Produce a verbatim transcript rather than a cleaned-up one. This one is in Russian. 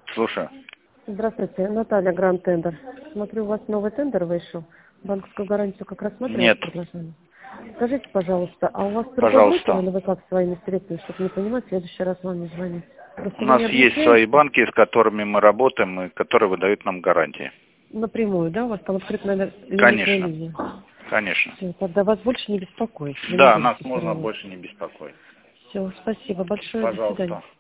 Слушаю. Здравствуйте, Наталья, Гранд Тендер. Смотрю, у вас новый тендер вышел. Банковскую гарантию как рассматриваете? Нет. Предложение? Скажите, пожалуйста, а у вас Пожалуйста. или вы как своими средствами, чтобы не понимать, в следующий раз вам не звонить? Просто У вы нас не есть объясняете свои банки, с которыми мы работаем и которые выдают нам гарантии. напрямую, да? У вас там открыта, наверное, лимитная Конечно. линия. Конечно. Все, тогда вас больше не беспокоить. Вы не Да, нас будете можно переводить. больше не беспокоить. Все, спасибо большое, до свидания. Пожалуйста.